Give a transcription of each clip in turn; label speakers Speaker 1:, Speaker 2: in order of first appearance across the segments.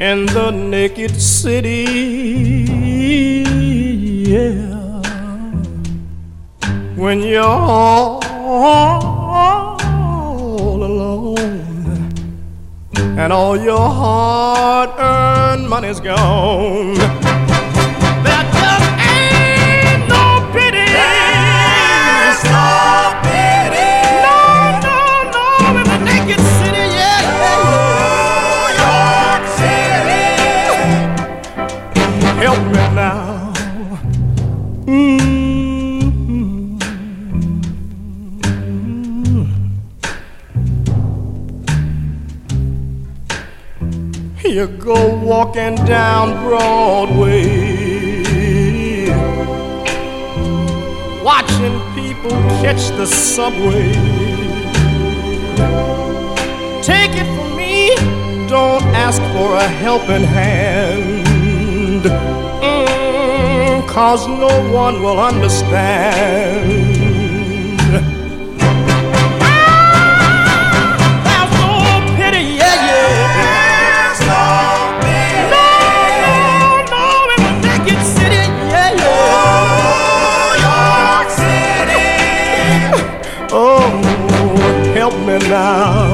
Speaker 1: in the naked city, yeah. When you're all alone and all your hard-earned money's gone, there just ain't no pity. There's no pity. No, no, no, in the naked city, yeah, yeah. New York City. Help me now. You go walking down Broadway, watching people catch the subway. Take it from me, don't ask for a helping hand, 'cause no one will understand. Help me now.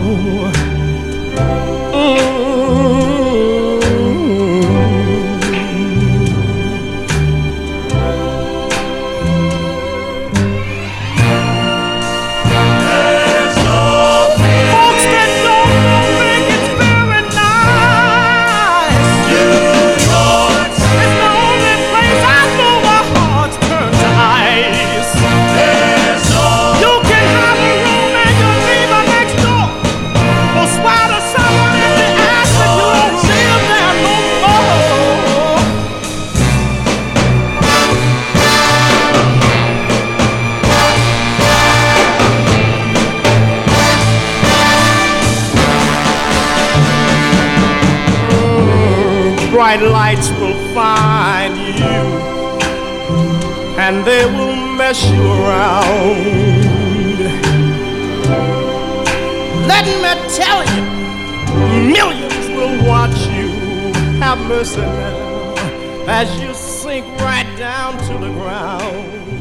Speaker 1: Bright lights will find you, and they will mess you around. Let me tell you, millions will watch you. Have mercy now, as you sink right down to the ground.